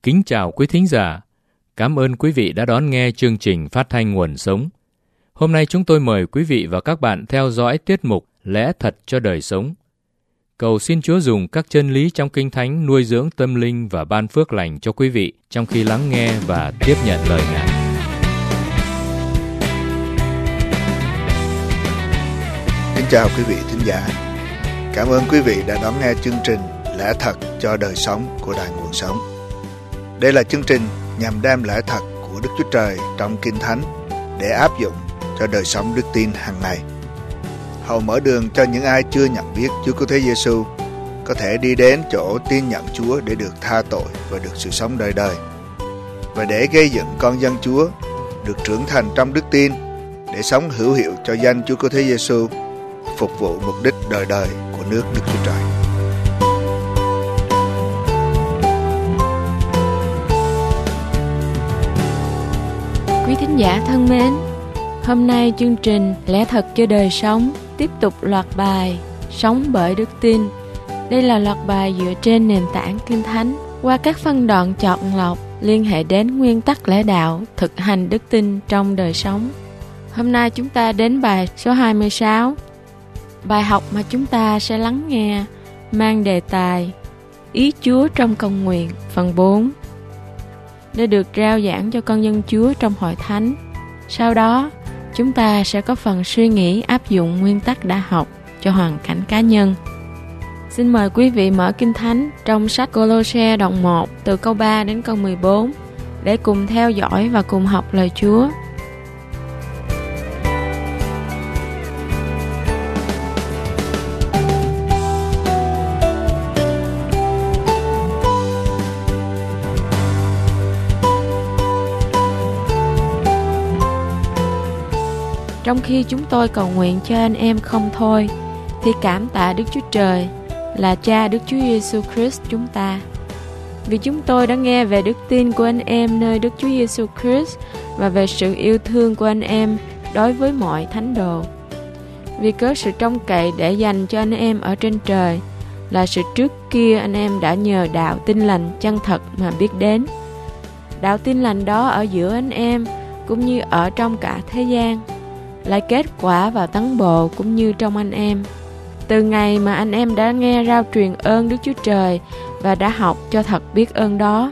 Kính chào quý thính giả. Cảm ơn quý vị đã đón nghe chương trình phát thanh Nguồn Sống. Hôm nay chúng tôi mời quý vị và các bạn theo dõi tiết mục Lẽ Thật cho Đời Sống. Cầu xin Chúa dùng các chân lý trong Kinh Thánh nuôi dưỡng tâm linh và ban phước lành cho quý vị trong khi lắng nghe và tiếp nhận lời Ngài. Kính chào quý vị thính giả. Cảm ơn quý vị đã đón nghe chương trình Lẽ Thật cho Đời Sống của Đài Nguồn Sống. Đây là chương trình nhằm đem lẽ thật của Đức Chúa Trời trong Kinh Thánh để áp dụng cho đời sống đức tin hàng ngày. Hầu mở đường cho những ai chưa nhận biết Chúa Cứu Thế Giêsu có thể đi đến chỗ tin nhận Chúa để được tha tội và được sự sống đời đời, và để gây dựng con dân Chúa được trưởng thành trong đức tin để sống hữu hiệu cho danh Chúa Cứu Thế Giêsu, phục vụ mục đích đời đời của nước Đức Chúa Trời. Quý thính giả thân mến, hôm nay chương trình Lẽ Thật cho Đời Sống tiếp tục loạt bài Sống bởi Đức Tin. Đây là loạt bài dựa trên nền tảng Kinh Thánh qua các phân đoạn chọn lọc liên hệ đến nguyên tắc lẽ đạo, thực hành đức tin trong đời sống. Hôm nay chúng ta đến bài số 26. Bài học mà chúng ta sẽ lắng nghe mang đề tài Ý Chúa trong cầu nguyện phần 4. Đã được rao giảng cho con dân Chúa trong hội thánh. Sau đó, chúng ta sẽ có phần suy nghĩ áp dụng nguyên tắc đã học cho hoàn cảnh cá nhân. Xin mời quý vị mở Kinh Thánh trong sách Cô-lô-se đoạn 1 từ câu 3 đến câu 14 để cùng theo dõi và cùng học lời Chúa. Trong khi chúng tôi cầu nguyện cho anh em không thôi, thì cảm tạ Đức Chúa Trời là Cha Đức Chúa Giêsu Christ chúng ta. Vì chúng tôi đã nghe về đức tin của anh em nơi Đức Chúa Giêsu Christ và về sự yêu thương của anh em đối với mọi thánh đồ. Vì cớ sự trông cậy để dành cho anh em ở trên trời là sự trước kia anh em đã nhờ đạo tin lành chân thật mà biết đến. Đạo tin lành đó ở giữa anh em cũng như ở trong cả thế gian, lại kết quả vào tấn bộ cũng như trong anh em. Từ ngày mà anh em đã nghe rao truyền ơn Đức Chúa Trời và đã học cho thật biết ơn đó,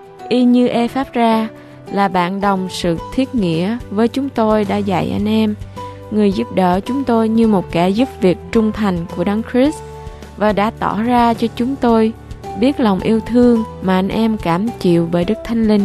y như Ê-pháp-ra là bạn đồng sự thiết nghĩa với chúng tôi đã dạy anh em, người giúp đỡ chúng tôi như một kẻ giúp việc trung thành của Đấng Christ, và đã tỏ ra cho chúng tôi biết lòng yêu thương mà anh em cảm chịu bởi Đức Thánh Linh.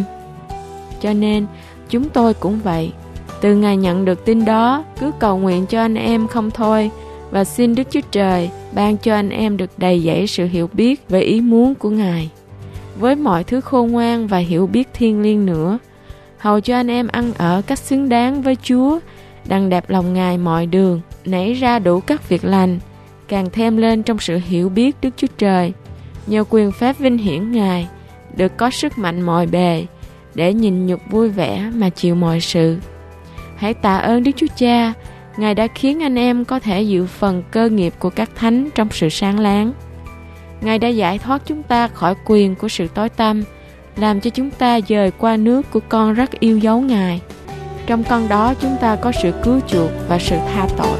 Cho nên chúng tôi cũng vậy. Từ ngày nhận được tin đó, cứ cầu nguyện cho anh em không thôi, và xin Đức Chúa Trời ban cho anh em được đầy dẫy sự hiểu biết về ý muốn của Ngài, với mọi thứ khôn ngoan và hiểu biết thiêng liêng nữa, hầu cho anh em ăn ở cách xứng đáng với Chúa, đặng đẹp lòng Ngài mọi đường, nảy ra đủ các việc lành, càng thêm lên trong sự hiểu biết Đức Chúa Trời, nhờ quyền phép vinh hiển Ngài, được có sức mạnh mọi bề, để nhìn nhục vui vẻ mà chịu mọi sự. Hãy tạ ơn Đức Chúa Cha, Ngài đã khiến anh em có thể dự phần cơ nghiệp của các thánh trong sự sáng láng. Ngài đã giải thoát chúng ta khỏi quyền của sự tối tăm, làm cho chúng ta dời qua nước của con rất yêu dấu Ngài. Trong con đó chúng ta có sự cứu chuộc và sự tha tội.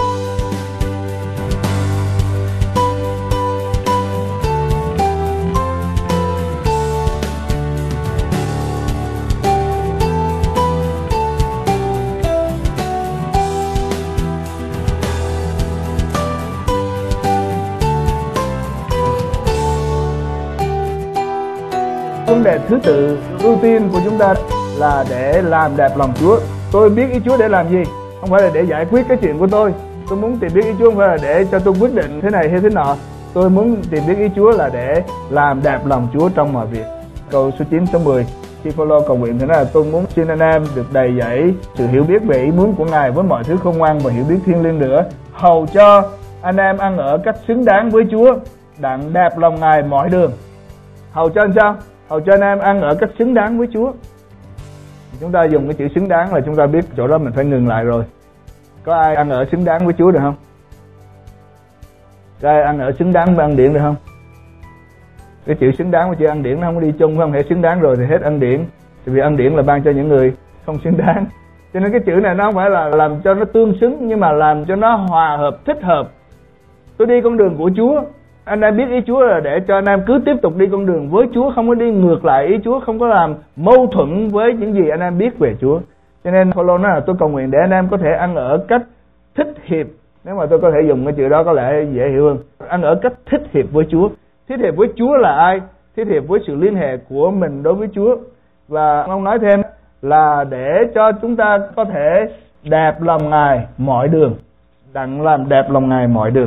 Vấn đề thứ tự ưu tiên của chúng ta là để làm đẹp lòng Chúa. Tôi biết ý Chúa để làm gì, không phải là để giải quyết cái chuyện của tôi. Tôi muốn tìm biết ý Chúa không phải là để cho tôi quyết định thế này hay thế nọ. Tôi muốn tìm biết ý Chúa là để làm đẹp lòng Chúa trong mọi việc. Câu số 9, số 10, khi Phaolô cầu nguyện thế này: tôi muốn xin anh em được đầy dẫy sự hiểu biết về ý muốn của Ngài với mọi thứ khôn ngoan và hiểu biết thiêng liêng nữa, hầu cho anh em ăn ở cách xứng đáng với Chúa, đặng đẹp lòng Ngài mọi đường. Hầu cho anh sao? Hầu cho anh em ăn ở cách xứng đáng với Chúa. Chúng ta dùng cái chữ xứng đáng là chúng ta biết chỗ đó mình phải ngừng lại rồi. Có ai ăn ở xứng đáng với Chúa được không? Có ai ăn ở xứng đáng với ăn điện được không? Cái chữ xứng đáng và chữ ân điển nó không có đi chung, không thể xứng đáng rồi thì hết ân điển. Vì ân điển là ban cho những người không xứng đáng. Cho nên cái chữ này nó không phải là làm cho nó tương xứng, nhưng mà làm cho nó hòa hợp, thích hợp. Tôi đi con đường của Chúa. Anh em biết ý Chúa là để cho anh em cứ tiếp tục đi con đường với Chúa, không có đi ngược lại ý Chúa, không có làm mâu thuẫn với những gì anh em biết về Chúa. Cho nên Phaolô nói là tôi cầu nguyện để anh em có thể ăn ở cách thích hiệp. Nếu mà tôi có thể dùng cái chữ đó có lẽ dễ hiểu hơn. Ăn ở cách thích hiệp với Chúa. Thích hiệp với Chúa là ai? Thích hiệp với sự liên hệ của mình đối với Chúa. Và ông nói thêm là để cho chúng ta có thể đẹp lòng Ngài mọi đường. Đặng làm đẹp lòng Ngài mọi đường.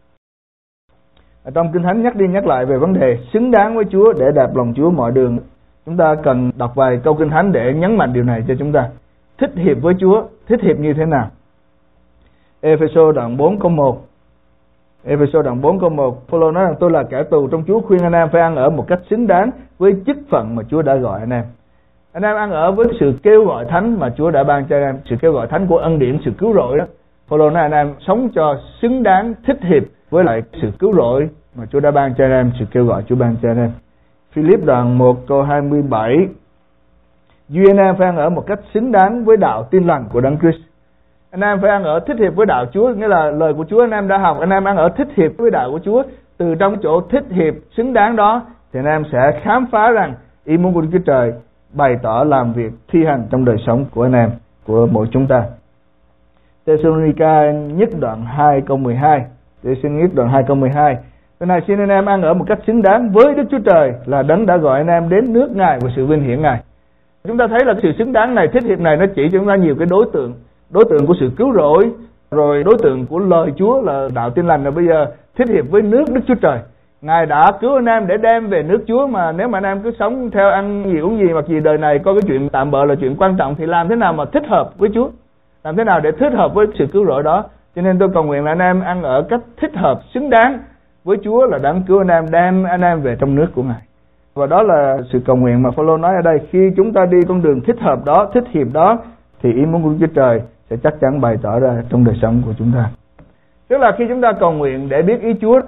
Ở trong Kinh Thánh nhắc đi nhắc lại về vấn đề xứng đáng với Chúa để đẹp lòng Chúa mọi đường. Chúng ta cần đọc vài câu Kinh Thánh để nhấn mạnh điều này cho chúng ta. Thích hiệp với Chúa, thích hiệp như thế nào? Ê-phê-sô đoạn 4 câu 1. Ê-phê-sô đoạn 4 câu 1, Phaolô nói rằng tôi là kẻ tù trong Chúa, khuyên anh em phải ăn ở một cách xứng đáng với chức phận mà Chúa đã gọi anh em. Anh em ăn ở với sự kêu gọi thánh mà Chúa đã ban cho anh em, sự kêu gọi thánh của ân điển, sự cứu rỗi đó. Phaolô nói anh em sống cho xứng đáng, thích hiệp với lại sự cứu rỗi mà Chúa đã ban cho anh em, sự kêu gọi Chúa ban cho anh em. Philip đoạn 1 câu 27, duy anh em phải ăn ở một cách xứng đáng với đạo tin lành của Đấng Christ. Anh em phải ăn ở thích hiệp với đạo Chúa, nghĩa là lời của Chúa anh em đã học, anh em ăn ở thích hiệp với đạo của Chúa. Từ trong chỗ thích hiệp xứng đáng đó thì anh em sẽ khám phá rằng ý muốn của Đức Chúa Trời bày tỏ làm việc thi hành trong đời sống của anh em, của mỗi chúng ta. Thê-sô-lô-ni-ca nhất đoạn 2 câu 12. Thê-sô-lô-ni-ca đoạn 2 câu 12. Cái này xin anh em ăn ở một cách xứng đáng với Đức Chúa Trời là Đấng đã gọi anh em đến nước Ngài và sự vinh hiển Ngài. Chúng ta thấy là sự xứng đáng này, thích hiệp này nó chỉ cho chúng ta nhiều cái đối tượng. Đối tượng của sự cứu rỗi, rồi đối tượng của lời Chúa là đạo tin lành, rồi bây giờ thích hiệp với nước Đức Chúa Trời. Ngài đã cứu anh em để đem về nước Chúa, mà nếu mà anh em cứ sống theo ăn gì uống gì, mặc gì đời này có cái chuyện tạm bợ là chuyện quan trọng, thì làm thế nào mà thích hợp với Chúa? Làm thế nào để thích hợp với sự cứu rỗi đó? Cho nên tôi cầu nguyện là anh em ăn ở cách thích hợp, xứng đáng với Chúa là Đấng cứu anh em, đem anh em về trong nước của Ngài. Và đó là sự cầu nguyện mà Phaolô nói ở đây. Khi chúng ta đi con đường thích hợp đó, thích hiệp đó, thì ý muốn của Chúa Trời sẽ chắc chắn bày tỏ ra trong đời sống của chúng ta. Tức là khi chúng ta cầu nguyện để biết ý Chúa,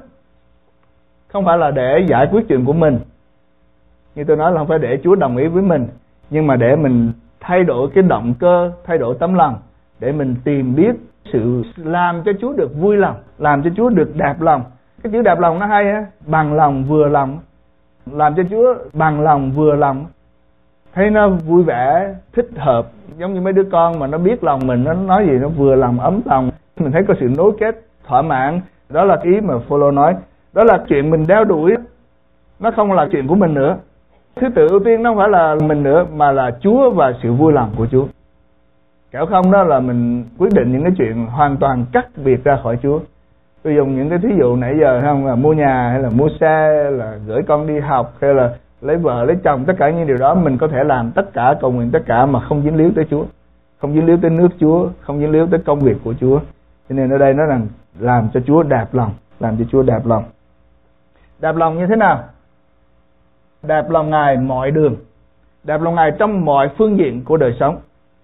không phải là để giải quyết chuyện của mình. Như tôi nói là không phải để Chúa đồng ý với mình, nhưng mà để mình thay đổi cái động cơ, thay đổi tấm lòng, để mình tìm biết sự làm cho Chúa được vui lòng, làm cho Chúa được đẹp lòng. Cái chữ đẹp lòng nó hay á, bằng lòng, vừa lòng. Làm cho Chúa bằng lòng, vừa lòng. Thấy nó vui vẻ, thích hợp. Giống như mấy đứa con mà nó biết lòng mình, nó nói gì nó vừa lòng, ấm lòng. Mình thấy có sự nối kết, thỏa mãn. Đó là ý mà Phaolô nói. Đó là chuyện mình đeo đuổi. Nó không là chuyện của mình nữa. Thứ tự ưu tiên nó không phải là mình nữa, mà là Chúa và sự vui lòng của Chúa. Kẻo không đó là mình quyết định những cái chuyện hoàn toàn cắt biệt ra khỏi Chúa. Tôi dùng những cái thí dụ nãy giờ không, là mua nhà hay là mua xe, hay là gửi con đi học, hay là lấy vợ, lấy chồng, tất cả những điều đó mình có thể làm tất cả, cầu nguyện tất cả mà không dính líu tới Chúa, không dính líu tới nước Chúa, không dính líu tới công việc của Chúa. Cho nên ở đây nó rằng làm cho Chúa đẹp lòng, làm cho Chúa đẹp lòng. Đẹp lòng như thế nào? Đẹp lòng Ngài mọi đường, đẹp lòng Ngài trong mọi phương diện của đời sống.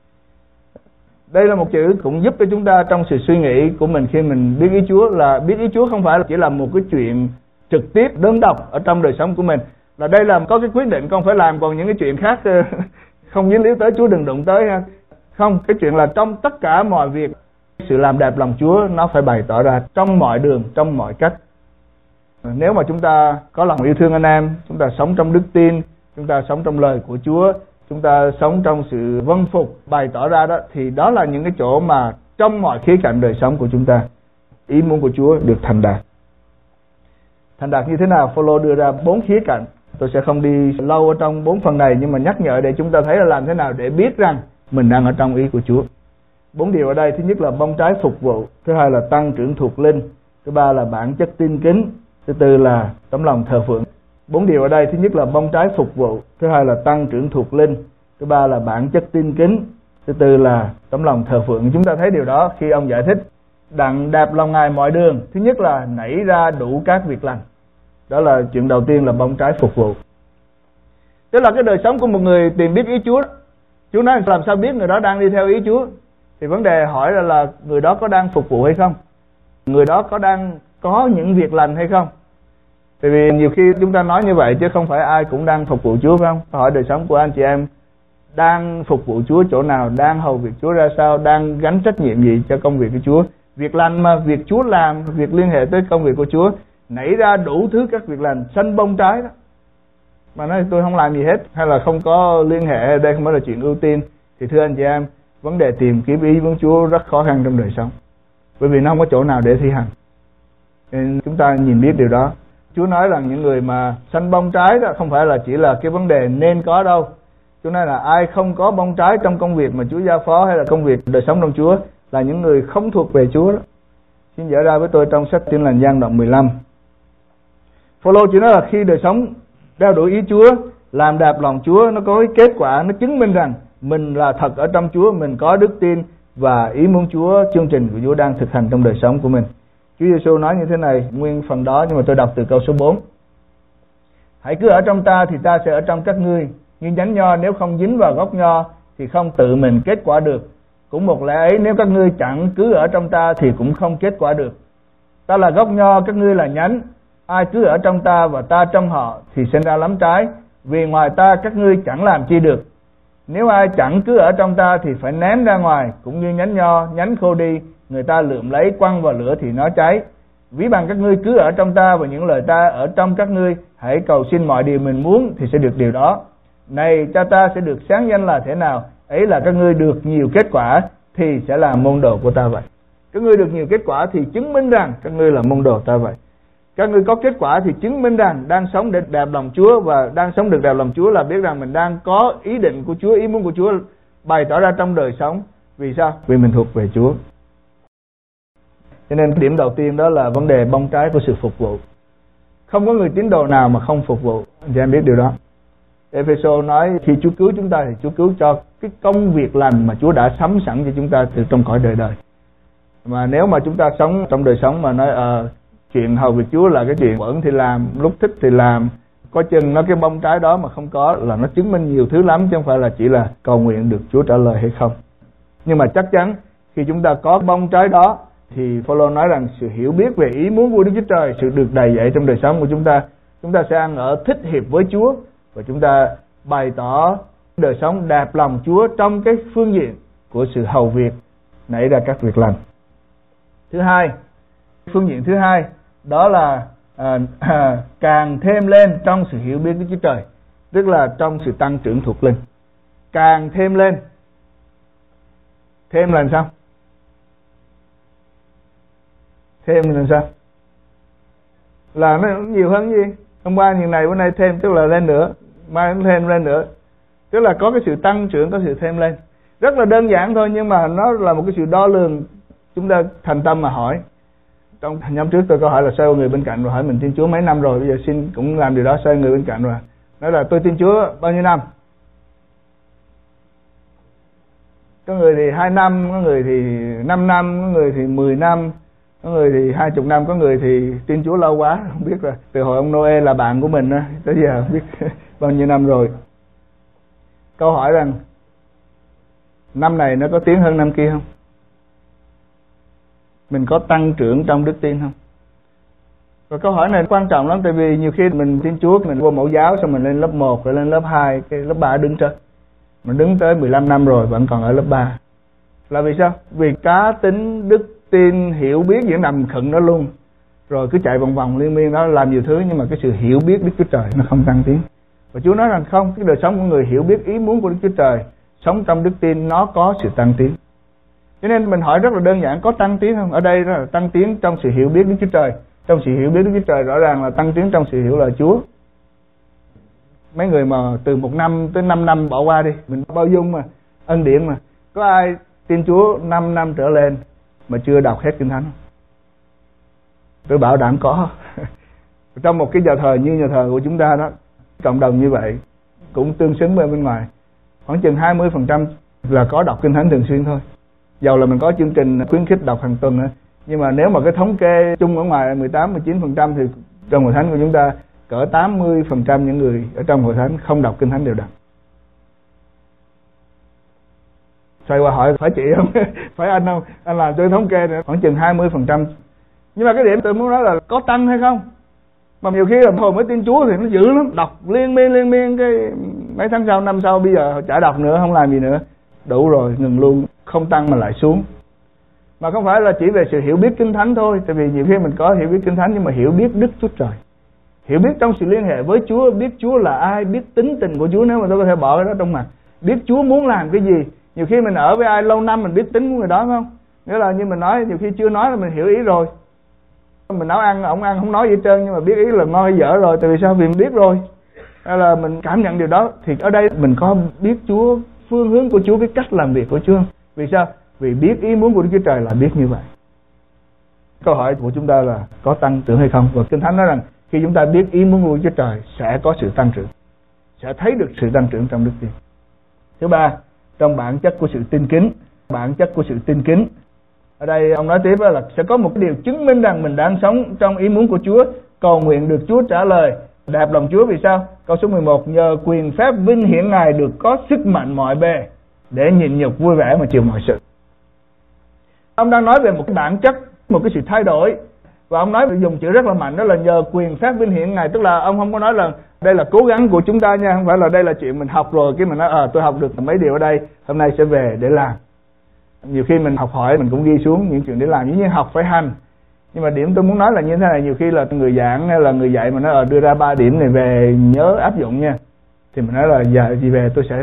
Đây là một chữ cũng giúp cho chúng ta trong sự suy nghĩ của mình khi mình biết ý Chúa, là biết ý Chúa không phải là chỉ là một cái chuyện trực tiếp đơn độc ở trong đời sống của mình. Là đây là có cái quyết định con phải làm, còn những cái chuyện khác không dính líu tới Chúa đừng đụng tới ha. Không, cái chuyện là trong tất cả mọi việc, sự làm đẹp lòng Chúa nó phải bày tỏ ra trong mọi đường, trong mọi cách. Nếu mà chúng ta có lòng yêu thương anh em, chúng ta sống trong đức tin, chúng ta sống trong lời của Chúa, chúng ta sống trong sự vâng phục bày tỏ ra đó, thì đó là những cái chỗ mà trong mọi khía cạnh đời sống của chúng ta, ý muốn của Chúa được thành đạt. Thành đạt như thế nào? Phaolô đưa ra 4 khía cạnh. Tôi sẽ không đi lâu ở trong 4 phần này, nhưng mà nhắc nhở để chúng ta thấy là làm thế nào để biết rằng mình đang ở trong ý của Chúa. 4 điều ở đây: thứ nhất là bông trái phục vụ, thứ hai là tăng trưởng thuộc linh, thứ ba là bản chất tin kính, thứ tư là tấm lòng thờ phượng. 4 điều ở đây: thứ nhất là bông trái phục vụ, thứ hai là tăng trưởng thuộc linh, thứ ba là bản chất tin kính, thứ tư là tấm lòng thờ phượng. Chúng ta thấy điều đó khi ông giải thích đặng đẹp lòng Ngài mọi đường. Thứ nhất là nảy ra đủ các việc lành. Đó là chuyện đầu tiên, là bông trái phục vụ. Tức là cái đời sống của một người tìm biết ý Chúa. Chúa nói làm sao biết người đó đang đi theo ý Chúa? Thì vấn đề hỏi là người đó có đang phục vụ hay không? Người đó có đang có những việc lành hay không? Tại vì nhiều khi chúng ta nói như vậy chứ không phải ai cũng đang phục vụ Chúa, phải không? Hỏi đời sống của anh chị em đang phục vụ Chúa chỗ nào, đang hầu việc Chúa ra sao, đang gánh trách nhiệm gì cho công việc của Chúa. Việc lành mà việc Chúa làm, việc liên hệ tới công việc của Chúa, nảy ra đủ thứ các việc lành xanh bông trái đó. Mà nói tôi không làm gì hết, hay là không có liên hệ, đây không phải là chuyện ưu tiên, thì thưa anh chị em, vấn đề tìm kiếm ý muốn Chúa rất khó khăn trong đời sống, bởi vì nó không có chỗ nào để thi hành. Nên chúng ta nhìn biết điều đó. Chúa nói rằng những người mà xanh bông trái đó không phải là chỉ là cái vấn đề nên có đâu. Chúa nói là ai không có bông trái trong công việc mà Chúa giao phó hay là công việc đời sống trong Chúa là những người không thuộc về Chúa đó. Xin dở ra với tôi trong sách Tin Lành Giăng đoạn 15. Phaolô chỉ nói là khi đời sống đeo đuổi ý Chúa, làm đạp lòng Chúa, nó có cái kết quả, nó chứng minh rằng mình là thật ở trong Chúa, mình có đức tin và ý muốn Chúa, chương trình của Chúa đang thực hành trong đời sống của mình. Chúa Giêsu nói như thế này, nguyên phần đó nhưng mà tôi đọc từ câu số 4. Hãy cứ ở trong ta thì ta sẽ ở trong các ngươi, như nhánh nho nếu không dính vào gốc nho thì không tự mình kết quả được. Cũng một lẽ ấy, nếu các ngươi chẳng cứ ở trong ta thì cũng không kết quả được. Ta là gốc nho, các ngươi là nhánh. Ai cứ ở trong ta và ta trong họ thì sinh ra lắm trái, vì ngoài ta các ngươi chẳng làm chi được. Nếu ai chẳng cứ ở trong ta thì phải ném ra ngoài, cũng như nhánh nho, nhánh khô đi, người ta lượm lấy quăng vào lửa thì nó cháy. Ví bằng các ngươi cứ ở trong ta và những lời ta ở trong các ngươi, hãy cầu xin mọi điều mình muốn thì sẽ được điều đó. Này, cha ta sẽ được sáng danh là thế nào? Ấy là các ngươi được nhiều kết quả thì sẽ là môn đồ của ta vậy. Các ngươi được nhiều kết quả thì chứng minh rằng các ngươi là môn đồ ta vậy. Các ngươi có kết quả thì chứng minh rằng đang sống để đẹp lòng Chúa, và đang sống được đẹp lòng Chúa là biết rằng mình đang có ý định của Chúa, ý muốn của Chúa bày tỏ ra trong đời sống. Vì sao? Vì mình thuộc về Chúa. Cho nên điểm đầu tiên đó là vấn đề bông trái của sự phục vụ. Không có người tín đồ nào mà không phục vụ. Anh chị em biết điều đó. Ephesos nói khi Chúa cứu chúng ta thì Chúa cứu cho cái công việc lành mà Chúa đã sắm sẵn cho chúng ta từ trong cõi đời đời. Mà nếu mà chúng ta sống trong đời sống mà nói chuyện hầu việc Chúa là cái chuyện bận thì làm, lúc thích thì làm, có chừng nó cái bông trái đó mà không có là nó chứng minh nhiều thứ lắm, chứ không phải là chỉ là cầu nguyện được Chúa trả lời hay không. Nhưng mà chắc chắn khi chúng ta có bông trái đó thì Phaolô nói rằng sự hiểu biết về ý muốn của Đức Chúa Trời, sự được đầy dạy trong đời sống của chúng ta sẽ ăn ở thích hiệp với Chúa, và chúng ta bày tỏ đời sống đẹp lòng Chúa trong cái phương diện của sự hầu việc, nảy ra các việc lành. Thứ hai, phương diện thứ hai đó là càng thêm lên trong sự hiểu biết Đức Chúa Trời, tức là trong sự tăng trưởng thuộc linh. Càng thêm lên. Thêm là sao? Thêm là sao? Là nó nhiều hơn gì? Hôm qua như này, bữa nay thêm tức là lên nữa, mai cũng thêm lên nữa. Tức là có cái sự tăng trưởng, có sự thêm lên. Rất là đơn giản thôi, nhưng mà nó là một cái sự đo lường. Chúng ta thành tâm mà hỏi. Trong nhóm trước tôi có hỏi là xoay người bên cạnh, rồi hỏi mình tin Chúa mấy năm rồi, bây giờ xin cũng làm điều đó, xoay người bên cạnh rồi. Nói là tôi tin Chúa bao nhiêu năm? Có người thì 2 năm, có người thì 5 năm, có người thì 10 năm, có người thì 20 năm, có người thì tin Chúa lâu quá, không biết rồi. Từ hồi ông Noe là bạn của mình tới giờ không biết bao nhiêu năm rồi. Câu hỏi rằng năm này nó có tiến hơn năm kia không? Mình có tăng trưởng trong đức tin không? Và câu hỏi này quan trọng lắm, tại vì nhiều khi mình tin Chúa, mình vô mẫu giáo xong mình lên lớp 1 rồi lên lớp 2, cái lớp 3 đứng trên. Mình đứng tới 15 năm rồi vẫn còn ở lớp 3. Là vì sao? Vì cá tính, đức tin, hiểu biết vẫn nằm khựng đó luôn. Rồi cứ chạy vòng vòng liên miên đó, làm nhiều thứ, nhưng mà cái sự hiểu biết Đức Chúa Trời nó không tăng tiến. Và Chúa nói rằng không, cái đời sống của người hiểu biết ý muốn của Đức Chúa Trời, sống trong đức tin, nó có sự tăng tiến. Cho nên mình hỏi rất là đơn giản, có tăng tiến không? Ở đây đó là tăng tiến trong sự hiểu biết Đức Chúa Trời. Trong sự hiểu biết Đức Chúa Trời rõ ràng là tăng tiến trong sự hiểu lời Chúa. Mấy người mà từ 1 năm tới 5 năm bỏ qua đi, mình bao dung mà, ân điển mà. Có ai tin Chúa 5 năm trở lên mà chưa đọc hết Kinh Thánh không? Tôi bảo đảm có. Trong một cái nhà thờ như nhà thờ của chúng ta đó, cộng đồng như vậy, cũng tương xứng với bên ngoài, khoảng chừng 20% là có đọc Kinh Thánh thường xuyên thôi. Dầu là mình có chương trình khuyến khích đọc hàng tuần, nhưng mà nếu mà cái thống kê chung ở ngoài 18-19% thì trong Hội Thánh của chúng ta cỡ 80% những người ở trong Hội Thánh không đọc Kinh Thánh đều đặn. Xoay qua hỏi phải chị không? Phải anh không? Anh làm tôi thống kê nữa, khoảng chừng 20%. Nhưng mà cái điểm tôi muốn nói là có tăng hay không? Mà nhiều khi là hồi mới tin Chúa thì nó dữ lắm, đọc liên miên cái mấy tháng sau, năm sau bây giờ chả đọc nữa, không làm gì nữa, đủ rồi, ngừng luôn, không tăng mà lại xuống. Mà không phải là chỉ về sự hiểu biết Kinh Thánh thôi, tại vì nhiều khi mình có hiểu biết Kinh Thánh nhưng mà hiểu biết Đức Chúa Trời, hiểu biết trong sự liên hệ với Chúa, biết Chúa là ai, biết tính tình của Chúa. Nếu mà tôi có thể bỏ cái đó trong mặt, biết Chúa muốn làm cái gì. Nhiều khi mình ở với ai lâu năm mình biết tính của người đó, phải không? Nghĩa là như mình nói, nhiều khi chưa nói là mình hiểu ý rồi. Mình nấu ăn, ổng ăn không nói gì hết trơn nhưng mà biết ý là ngon hay dở rồi. Tại vì sao? Vì mình biết rồi, hay là mình cảm nhận điều đó. Thì ở đây mình có biết Chúa, phương hướng của Chúa, cái cách làm việc của Chúa. Vì sao? Vì biết ý muốn của Đức Chúa Trời là biết như vậy. Câu hỏi của chúng ta là có tăng trưởng hay không? Và Kinh Thánh nói rằng khi chúng ta biết ý muốn của Chúa Trời sẽ có sự tăng trưởng, sẽ thấy được sự tăng trưởng trong đức tin. Thứ ba, trong bản chất của sự tin kính. Bản chất của sự tin kính, ở đây ông nói tiếp là sẽ có một cái điều chứng minh rằng mình đang sống trong ý muốn của Chúa, cầu nguyện được Chúa trả lời, đạp lòng Chúa. Vì sao? Câu số 11, nhờ quyền phép vinh hiển Ngài được có sức mạnh mọi bề để nhịn nhục vui vẻ mà chịu mọi sự. Ông đang nói về một cái bản chất, một cái sự thay đổi. Và ông nói dùng chữ rất là mạnh, đó là nhờ quyền phép vinh hiển Ngài. Tức là ông không có nói là đây là cố gắng của chúng ta nha, không phải là đây là chuyện mình học rồi cái mình nói tôi học được mấy điều ở đây, hôm nay sẽ về để làm. Nhiều khi mình học hỏi mình cũng ghi xuống những chuyện để làm, như học phải hành. Nhưng mà điểm tôi muốn nói là như thế này, nhiều khi là người giảng hay là người dạy mà nó đưa ra 3 điểm này về nhớ áp dụng nha, thì mình nói là giờ gì về tôi sẽ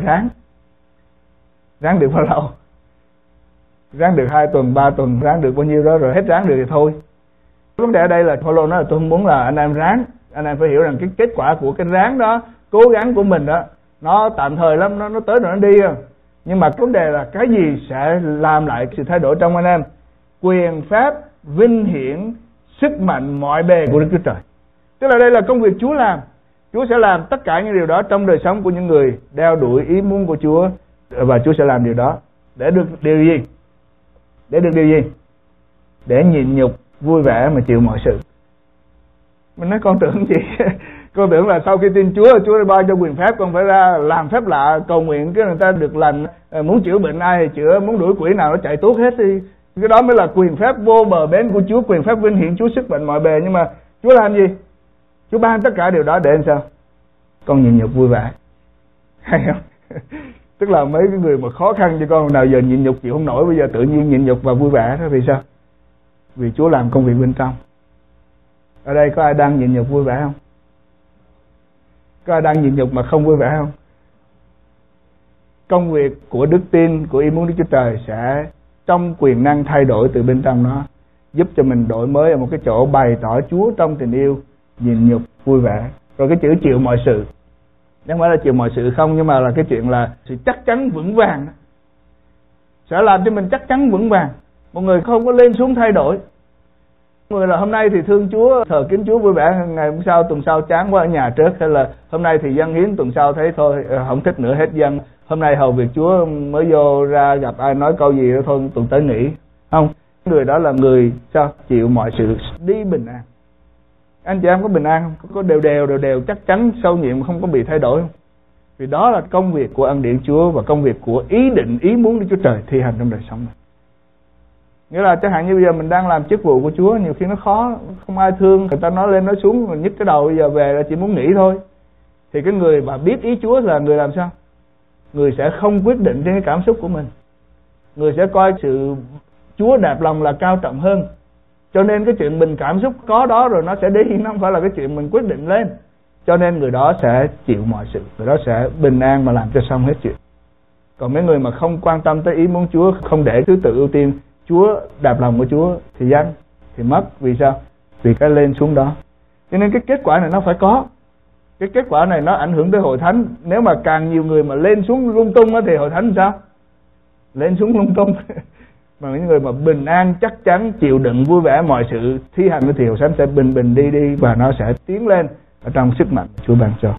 ráng được bao lâu, ráng được 2 tuần 3 tuần, ráng được bao nhiêu đó rồi hết ráng được thì thôi. Vấn đề ở đây là Phaolô nói là tôi không muốn là anh em ráng, anh em phải hiểu rằng cái kết quả của cái ráng đó, cố gắng của mình đó, nó tạm thời lắm, nó tới rồi nó đi rồi. Nhưng mà vấn đề là cái gì sẽ làm lại sự thay đổi trong anh em? Quyền phép vinh hiển sức mạnh mọi bề của Đức Chúa Trời. Tức là đây là công việc Chúa làm. Chúa sẽ làm tất cả những điều đó trong đời sống của những người đeo đuổi ý muốn của Chúa. Và Chúa sẽ làm điều đó để được điều gì? Để được điều gì? Để nhịn nhục vui vẻ mà chịu mọi sự. Mình nói con tưởng gì? Con tưởng là sau khi tin Chúa, Chúa đã ban cho quyền phép, con phải ra làm phép lạ, cầu nguyện cái người ta được lành, muốn chữa bệnh ai thì chữa, muốn đuổi quỷ nào nó chạy tuốt hết đi. Cái đó mới là quyền phép vô bờ bến của Chúa, quyền phép vinh hiển Chúa sức mạnh mọi bề. Nhưng mà Chúa làm gì? Chúa ban tất cả điều đó để làm sao? Con nhịn nhục vui vẻ. Hay không? Tức là mấy cái người mà khó khăn cho con nào giờ nhịn nhục chịu không nổi, bây giờ tự nhiên nhịn nhục và vui vẻ đó. Vì sao? Vì Chúa làm công việc bên trong. Ở đây có ai đang nhịn nhục vui vẻ không? Có ai đang nhịn nhục mà không vui vẻ không? Công việc của đức tin, của ý muốn Đức Chúa Trời sẽ trong quyền năng thay đổi từ bên trong nó, giúp cho mình đổi mới ở một cái chỗ bày tỏ Chúa trong tình yêu, nhịn nhục, vui vẻ. Rồi cái chữ chịu mọi sự, không phải là chịu mọi sự không, nhưng mà là cái chuyện là sự chắc chắn vững vàng, sẽ làm cho mình chắc chắn vững vàng. Một người không có lên xuống thay đổi. Người là hôm nay thì thương Chúa, thờ kính Chúa vui vẻ, ngày hôm sau, tuần sau chán quá ở nhà trước, hay là hôm nay thì dâng hiến, tuần sau thấy thôi không thích nữa hết dâng. Hôm nay hầu việc Chúa mới vô ra gặp ai nói câu gì đó thôi tuần tới nghỉ. Không, người đó là người sao? Chịu mọi sự, đi bình an. Anh chị em có bình an không? Có đều chắc chắn sâu nhiệm, không có bị thay đổi không? Vì đó là công việc của ân điển Chúa và công việc của ý định, ý muốn Đức Chúa Trời thi hành trong đời sống này. Nghĩa là chẳng hạn như bây giờ mình đang làm chức vụ của Chúa, nhiều khi nó khó, không ai thương, người ta nói lên nói xuống, mình nhức cái đầu, bây giờ về là chỉ muốn nghỉ thôi. Thì cái người mà biết ý Chúa là người làm sao? Người sẽ không quyết định trên cái cảm xúc của mình. Người sẽ coi sự Chúa đạp lòng là cao trọng hơn. Cho nên cái chuyện mình cảm xúc có đó rồi nó sẽ đi, nó không phải là cái chuyện mình quyết định lên. Cho nên người đó sẽ chịu mọi sự, người đó sẽ bình an mà làm cho xong hết chuyện. Còn mấy người mà không quan tâm tới ý muốn Chúa, không để thứ tự ưu tiên Chúa, đạp lòng của Chúa thì danh, thì mất. Vì sao? Vì cái lên xuống đó. Cho nên cái kết quả này nó phải có. Cái kết quả này nó ảnh hưởng tới hội thánh. Nếu mà càng nhiều người mà lên xuống lung tung thì hội thánh sao? Lên xuống lung tung. Mà những người mà bình an, chắc chắn, chịu đựng, vui vẻ mọi sự thi hành thì hội thánh sẽ bình đi và nó sẽ tiến lên ở trong sức mạnh Chúa ban cho.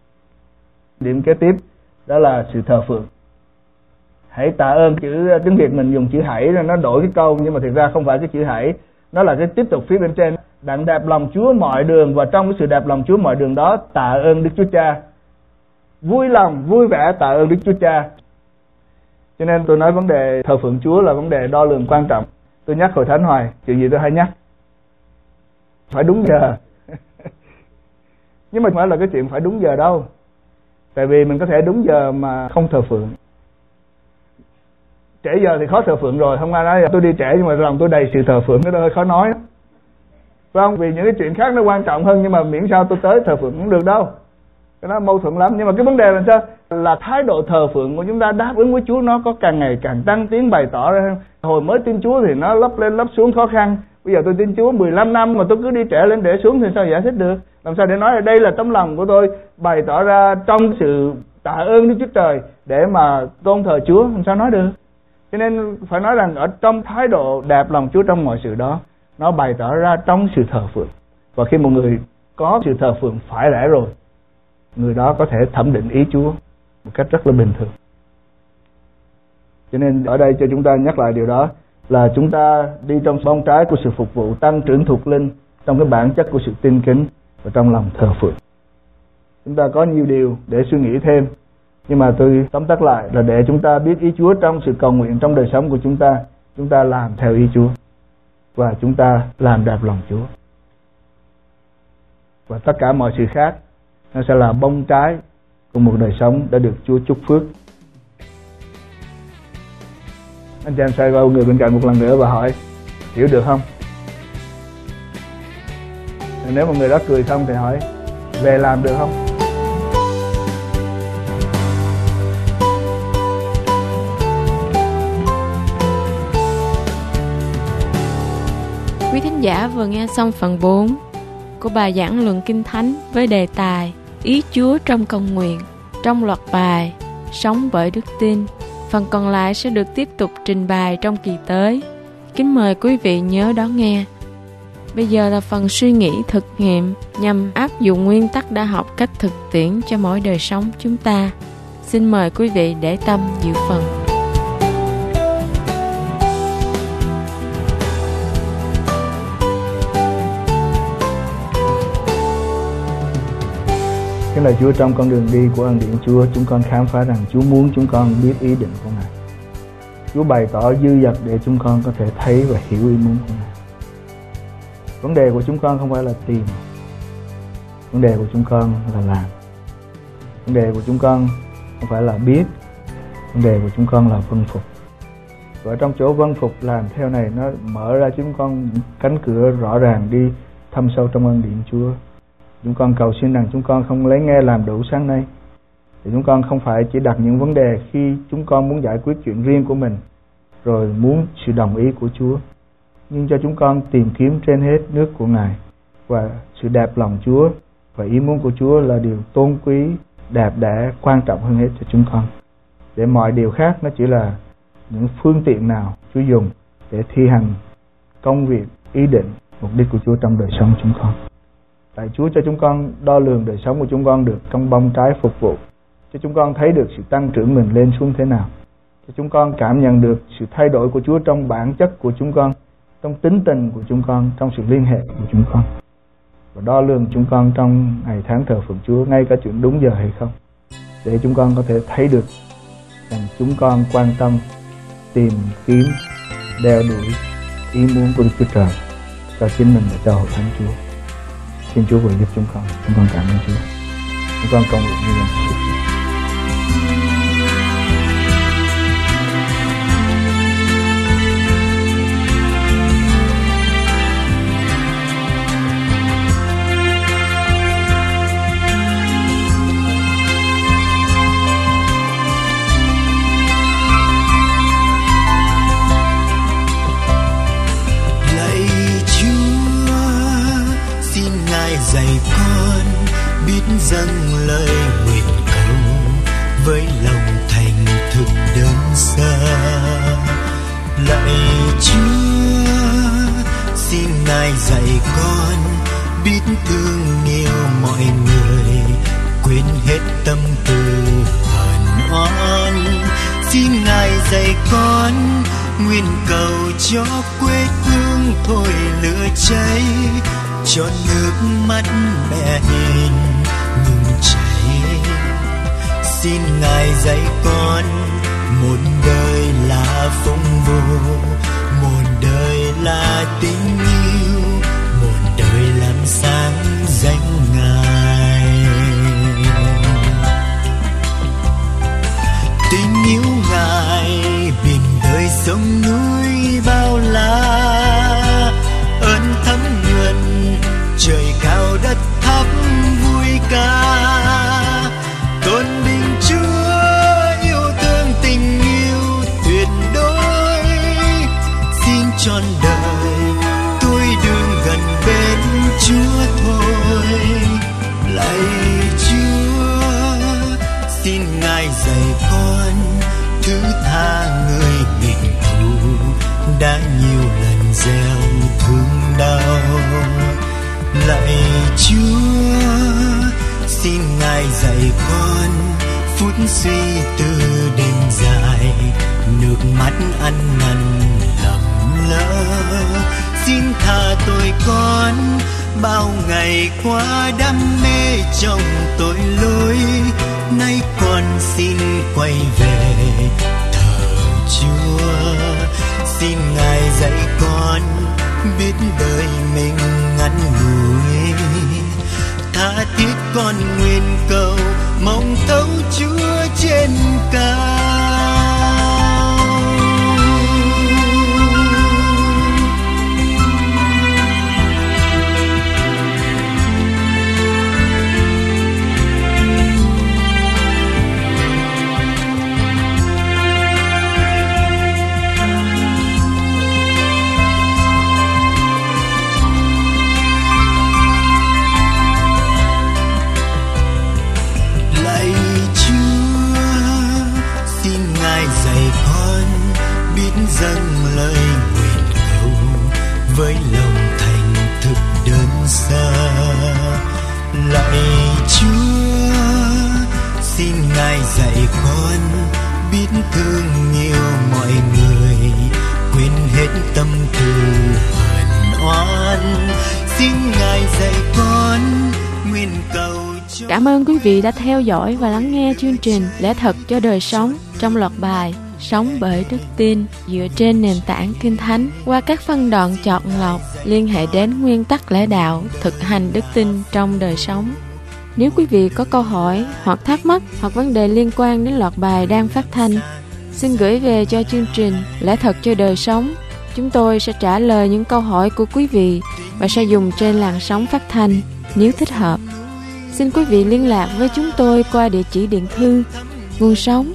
Điểm kế tiếp đó là sự thờ phượng. Hãy tạ ơn, chữ tiếng Việt mình dùng chữ hãy, nó đổi cái câu, nhưng mà thực ra không phải cái chữ hãy, nó là cái tiếp tục phía bên trên. Đặng đạp lòng Chúa mọi đường, và trong cái sự đạp lòng Chúa mọi đường đó tạ ơn Đức Chúa Cha. Vui lòng, vui vẻ tạ ơn Đức Chúa Cha. Cho nên tôi nói vấn đề thờ phượng Chúa là vấn đề đo lường quan trọng. Tôi nhắc hội thánh hoài, chuyện gì tôi hay nhắc. Phải đúng giờ. Nhưng mà không phải là cái chuyện phải đúng giờ đâu. Tại vì mình có thể đúng giờ mà không thờ phượng. Trễ giờ thì khó thờ phượng rồi. Không ai nói tôi đi trễ nhưng mà lòng tôi đầy sự thờ phượng, cái đó hơi khó nói. Phải không? Vì những cái chuyện khác nó quan trọng hơn, nhưng mà miễn sao tôi tới thờ phượng cũng được đâu. Cái đó mâu thuẫn lắm. Nhưng mà cái vấn đề là sao? Là thái độ thờ phượng của chúng ta đáp ứng với Chúa nó có càng ngày càng tăng tiến, bày tỏ ra hơn. Hồi mới tin Chúa thì nó lấp lên lấp xuống khó khăn. Bây giờ tôi tin Chúa 15 năm mà tôi cứ đi trễ lên để xuống thì sao giải thích được? Làm sao để nói là đây là tấm lòng của tôi bày tỏ ra trong sự tạ ơn Đức Chúa Trời để mà tôn thờ Chúa? Làm sao nói được? Cho nên phải nói rằng ở trong thái độ đẹp lòng Chúa trong mọi sự đó, nó bày tỏ ra trong sự thờ phượng. Và khi một người có sự thờ phượng phải lẽ rồi, người đó có thể thẩm định ý Chúa một cách rất là bình thường. Cho nên ở đây cho chúng ta nhắc lại điều đó là chúng ta đi trong bông trái của sự phục vụ, tăng trưởng thuộc linh trong cái bản chất của sự tin kính và trong lòng thờ phượng. Chúng ta có nhiều điều để suy nghĩ thêm, nhưng mà tôi tóm tắt lại là để chúng ta biết ý Chúa trong sự cầu nguyện trong đời sống của chúng ta làm theo ý Chúa và chúng ta làm đẹp lòng Chúa. Và tất cả mọi sự khác nó sẽ là bông trái của một đời sống đã được Chúa chúc phước. Anh chị em xoay qua người bên cạnh một lần nữa và hỏi, hiểu được không? Nếu mà người đó cười không thì hỏi, về làm được không? Quý thính giả vừa nghe xong phần 4 của bài giảng luận Kinh Thánh với đề tài Ý Chúa trong cầu nguyện trong loạt bài Sống bởi đức tin. Phần còn lại sẽ được tiếp tục trình bày trong kỳ tới. Kính mời quý vị nhớ đón nghe. Bây giờ là phần suy nghĩ thực nghiệm nhằm áp dụng nguyên tắc đã học cách thực tiễn cho mỗi đời sống chúng ta. Xin mời quý vị để tâm dự phần. Cái lời Chúa trong con đường đi của ân điển Chúa, chúng con khám phá rằng Chúa muốn chúng con biết ý định của Ngài. Chúa bày tỏ dư dật để chúng con có thể thấy và hiểu ý muốn của Ngài. Vấn đề của chúng con không phải là tìm, vấn đề của chúng con là làm. Vấn đề của chúng con không phải là biết, vấn đề của chúng con là vâng phục. Và trong chỗ vâng phục làm theo này, nó mở ra chúng con cánh cửa rõ ràng đi thâm sâu trong ân điển Chúa. Chúng con cầu xin rằng chúng con không lấy nghe làm đủ sáng nay. Thì chúng con không phải chỉ đặt những vấn đề khi chúng con muốn giải quyết chuyện riêng của mình, rồi muốn sự đồng ý của Chúa. Nhưng cho chúng con tìm kiếm trên hết nước của Ngài và sự đẹp lòng Chúa và ý muốn của Chúa là điều tôn quý, đẹp đẽ, quan trọng hơn hết cho chúng con. Để mọi điều khác nó chỉ là những phương tiện nào Chúa dùng để thi hành công việc, ý định, mục đích của Chúa trong đời sống chúng con. Tại Chúa cho chúng con đo lường đời sống của chúng con được trong bông trái phục vụ, cho chúng con thấy được sự tăng trưởng mình lên xuống thế nào, cho chúng con cảm nhận được sự thay đổi của Chúa trong bản chất của chúng con, trong tính tình của chúng con, trong sự liên hệ của chúng con, và đo lường chúng con trong ngày tháng thờ phượng Chúa, ngay cả chuyện đúng giờ hay không, để chúng con có thể thấy được rằng chúng con quan tâm, tìm kiếm, đeo đuổi ý muốn của Đức Chúa Trời cho chính mình và cho hội thánh Chúa. Xin Chúa vừa giúp chúng con cảm ơn Chúa. Chúng con cầu nguyện như vậy. Dạy con biết dâng lời nguyện cầu với lòng thành thực đơn sơ. Lạy Chúa, xin Ngài dạy con biết thương yêu mọi người, quên hết tâm tư hờn oán. Xin Ngài dạy con nguyện cầu cho quê hương thôi lửa cháy, cho nước mắt mẹ hiền ngừng chảy. Xin Ngài dạy con một đời là phong vô, một đời là tình yêu, một đời làm sáng danh Ngài. Tình yêu Ngài biển đời sông núi bao la, ơn thấm nhuần trời cao đất thấp vui ca. Tôn vinh Chúa yêu thương tình yêu tuyệt đối, xin trọn đời tôi đường gần bên Chúa thôi. Lạy Chúa, xin Ngài dạy con thứ tha người nghịch thù, đã nhiều lần gieo thương đau. Lạy Chúa, xin Ngài dạy con phút suy tư đêm dài, nước mắt ăn năn lầm lỡ. Xin tha tội con bao ngày qua đam mê trong tội lỗi, nay con xin quay về thờ Chúa. Xin Ngài dạy con biết đời mình ngắn ngủi, tha thiết con nguyện cầu mong thấu Chúa trên cao. Dâng lời nguyện cầu với lòng thành thực đơn sơ. Lạy Chúa, xin Ngài dạy con biết thương nhiều mọi người, quên hết tâm tư hờn oán. Xin Ngài dạy con nguyện cầu cho. Cảm ơn quý vị đã theo dõi và lắng nghe chương trình Lẽ Thật cho Đời Sống trong loạt bài Sống bởi Đức Tin dựa trên nền tảng Kinh Thánh qua các phân đoạn chọn lọc liên hệ đến nguyên tắc lẽ đạo, thực hành đức tin trong đời sống. Nếu quý vị có câu hỏi hoặc thắc mắc hoặc vấn đề liên quan đến loạt bài đang phát thanh, xin gửi về cho chương trình Lẽ Thật cho Đời Sống. Chúng tôi sẽ trả lời những câu hỏi của quý vị và sẽ dùng trên làn sóng phát thanh nếu thích hợp. Xin quý vị liên lạc với chúng tôi qua địa chỉ điện thư Nguồn Sống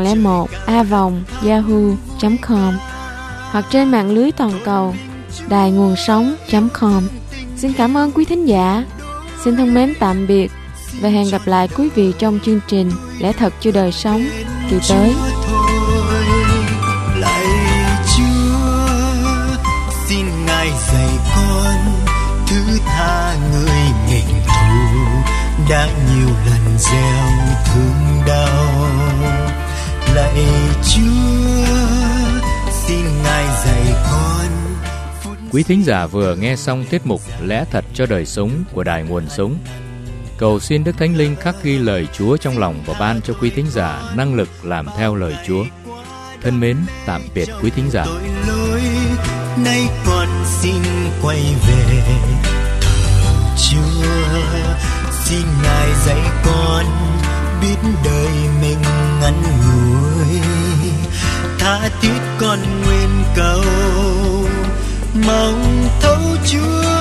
2001a@yahoo.com hoặc trên mạng lưới toàn cầu đài nguồn sống.com. Xin cảm ơn quý thính giả. Xin thân mến tạm biệt và hẹn gặp lại quý vị trong chương trình Lẽ Thật cho Đời Sống kỳ tới. Lạy Chúa, xin Ngài dạy con thứ tha người nghịch thù, đã nhiều lần gieo thương đau. Lạy Chúa, xin Ngài dạy con. Quý thính giả vừa nghe xong tiết mục Lẽ Thật cho Đời Sống của Đài Nguồn Sống. Cầu xin Đức Thánh Linh khắc ghi lời Chúa trong lòng và ban cho quý thính giả năng lực làm theo lời Chúa. Thân mến, tạm biệt quý thính giả. Nay con xin quay về thờ Chúa. Xin Ngài dạy con biết đời mình ngắn ngủi, tha thiết con nguyện cầu mong thấu Chúa